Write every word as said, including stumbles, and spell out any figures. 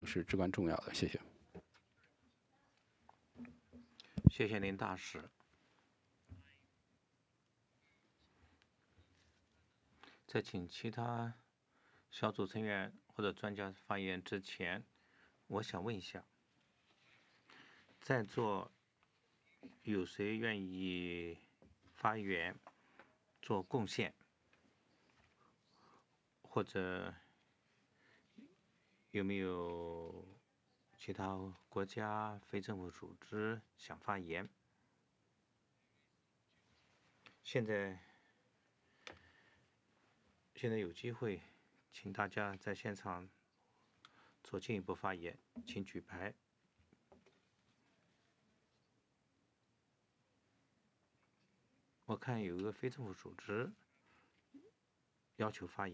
是至关重要的。谢谢。 谢谢林大使。在请其他小组成员或者专家发言之前，我想问一下，在座有谁愿意发言做贡献，或者有没有其他国家非政府组织想发言？现在现在有机会，请大家在现场做进一步发言，请举牌。我看有一个非政府组织要求发言。